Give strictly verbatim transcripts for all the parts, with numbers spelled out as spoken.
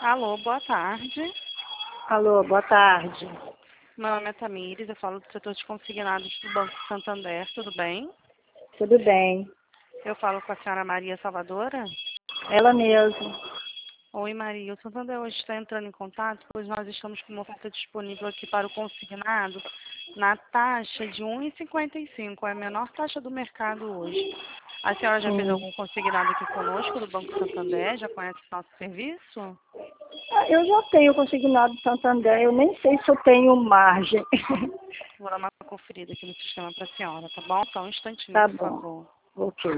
Alô, boa tarde. Alô, boa tarde. Meu nome é Tamires, eu falo do setor de consignados do Banco Santander, tudo bem? Tudo bem? Eu falo com a senhora Maria Salvadora? Ela mesmo. Oi, Maria. O Santander hoje está entrando em contato, pois nós estamos com uma oferta disponível aqui para o consignado na taxa de um vírgula cinquenta e cinco, é a menor taxa do mercado hoje. A senhora já fez Sim. algum consignado aqui conosco do Banco Santander? Já conhece o nosso serviço? Ah, Eu já tenho consignado Santander, eu nem sei se eu tenho margem. Vou dar uma conferida aqui no sistema para a senhora, tá bom? Só um instantinho, Tá por bom. favor. Ok.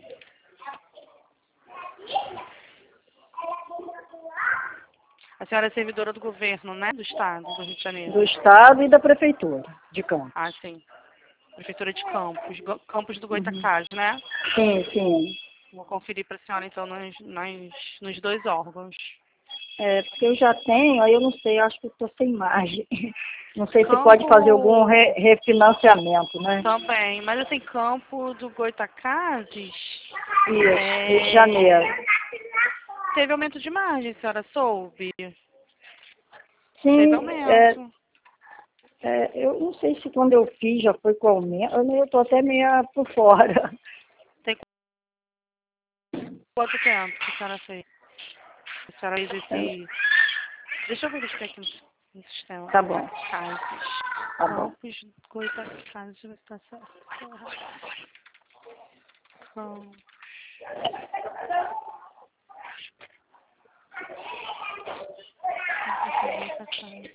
A senhora é servidora do governo, né? Do Estado do Rio de Janeiro. Do Estado e da Prefeitura de Campos. Ah, sim. Prefeitura de Campos, Go- Campos do Uhum. Goitacás, né? Sim, sim. Vou conferir para a senhora, então, nos, nos, nos dois órgãos. É, porque eu já tenho, aí eu não sei, eu acho que eu estou sem margem. Não sei se pode fazer algum Campo re- refinanciamento, né? também, mas assim, Campo do Goitacazes Isso, Rio de é, Janeiro. teve aumento de margem, a senhora soube? Teve Sim, é, aumento. é, eu não sei se quando eu fiz já foi com aumento, eu estou até meio por fora. Tem quanto tempo que a senhora fez? A senhora fez esse... Deixa eu verificar aqui no no sistema. Tá bom, Goitacazes. tá bom. Campos do Goitacazes, deixa eu ver se tá certo. Campos. Goitacazes.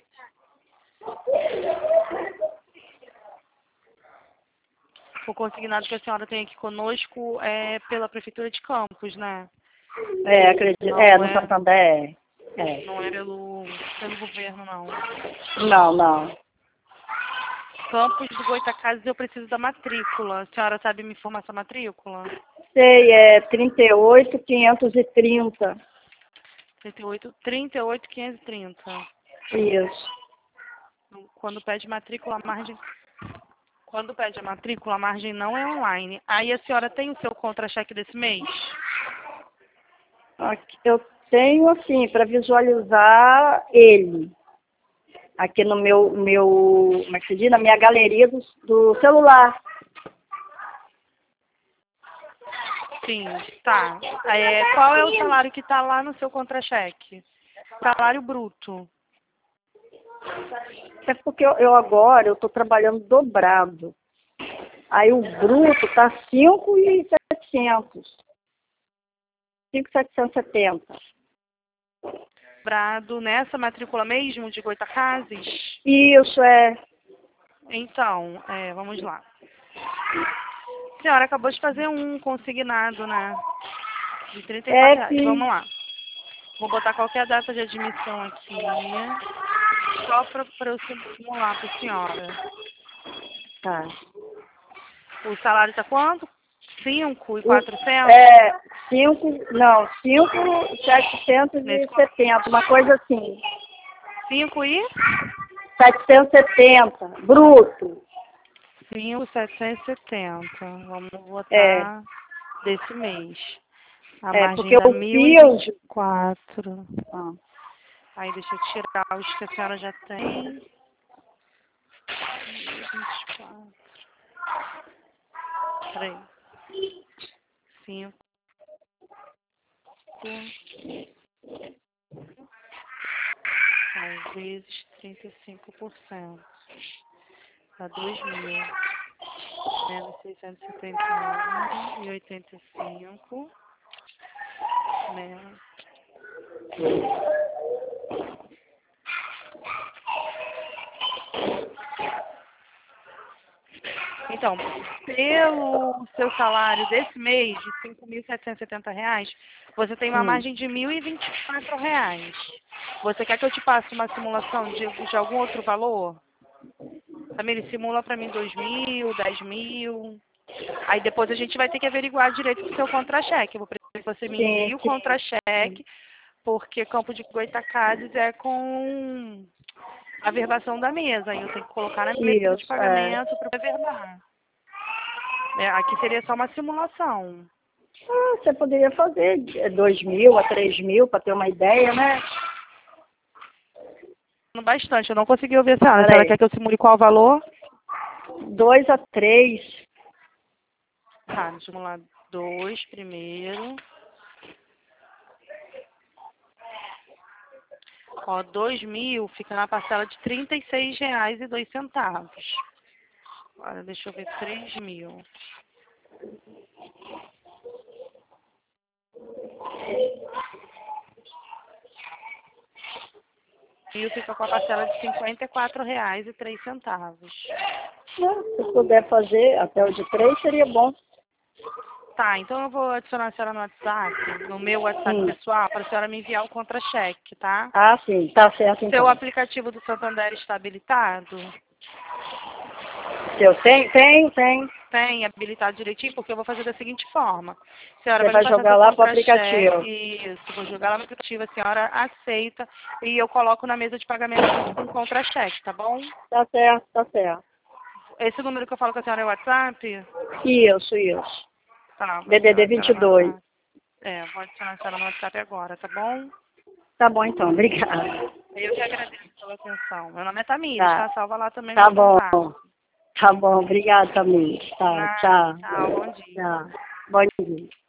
O consignado que a senhora tem aqui conosco é pela Prefeitura de Campos, né? É, acredito. É, Não no é, Santander é. É. não é pelo, pelo governo, não. Não, não. Campos do Goitacazes, eu preciso da matrícula. A senhora sabe me informar essa matrícula? Sei, é trinta e oito, quinhentos e trinta. trinta e oito, trinta e oito, quinhentos e trinta. Isso. Quando pede matrícula, a margem... Quando pede a matrícula, a margem não é online. Aí a senhora tem o seu contra-cheque desse mês? Aqui, eu tenho, assim, para visualizar ele. Aqui no meu, meu, como é que se diz? Na minha galeria do, do celular. Sim, tá. É, qual é o salário que está lá no seu contra-cheque? Salário bruto. É porque eu, eu agora, eu estou trabalhando dobrado. Aí o bruto está cinco mil e setecentos. cinco mil setecentos e setenta. Brado nessa matrícula mesmo de Goitacazes? Isso, é. Então, é, vamos lá. A senhora acabou de fazer um consignado, né? De trinta e quatro É reais. que Vamos lá. Vou botar qualquer data de admissão aqui. Só para eu simular para a senhora. tá. O salário está quanto? cinco e O, quatrocentos? é, cinco, não, cinco mil setecentos Nesse e setenta, uma coisa assim. cinco e? setecentos e setenta, bruto. cinco mil setecentos e setenta. Vamos É, botar desse mês. A é margem porque dá o mil e field, vinte e quatro. ah, Aí deixa eu tirar os que a senhora já tem. mil e vinte e quatro. Peraí. cinco. Ao vezes trinta e cinco por cento. Dá dois mil. Menos seiscentos e setenta e um e oitenta e cinco. Menos. Então, pelo seu salário desse mês, de cinco mil setecentos e setenta reais, você tem uma hum, margem de mil e vinte e quatro reais. Você quer que eu te passe uma simulação de, de algum outro valor? Tamir, simula para mim dois mil, dez mil. Aí depois a gente vai ter que averiguar direito o seu contra-cheque. Eu vou precisar que você me sim, envie o sim, contra-cheque, porque Campo de Goitacazes é com a verbação da mesa. Aí eu tenho que colocar na mesa de isso, é. pagamento para verbar. É, aqui seria só uma simulação. Ah, você poderia fazer de dois mil a três mil, para ter uma ideia, né? bastante, eu não consegui ouvir a senhora. A Pera senhora aí. quer que eu simule qual valor? Dois a três. Tá, deixa eu simular dois primeiro. Ó, dois mil fica na parcela de trinta e seis reais e dois centavos. Agora deixa eu ver, três mil. Mil fica com a parcela de cinquenta e quatro reais e três centavos. Se puder fazer até o de três, seria bom. Tá, então eu vou adicionar a senhora no WhatsApp, no meu WhatsApp Hum. pessoal, para a senhora me enviar o contra-cheque, tá? Ah, sim. Tá certo, então. Seu aplicativo do Santander está habilitado? Eu tenho, tenho, tenho. Tem habilitado direitinho, porque eu vou fazer da seguinte forma. A senhora Você vai me vai passar jogar seu lá pro contra-cheque, aplicativo. isso, vou jogar lá no aplicativo, a senhora aceita e eu coloco na mesa de pagamento junto com o contra-cheque, tá bom? Tá certo, tá certo. Esse número que eu falo com a senhora é o WhatsApp? Isso, isso. Tá, vou D D D adicionar a vinte senhora e no dois. WhatsApp. É, vou adicionar a senhora no WhatsApp agora, tá bom? Tá bom, então. Obrigada. Eu que agradeço pela atenção. Meu nome é Tamires, Tá. tá? Salva lá também Tá meu bom. contato. Tá bom. Obrigada, Tamires. Tá, Nada, tchau. tchau, bom dia. Tchau. Bom dia.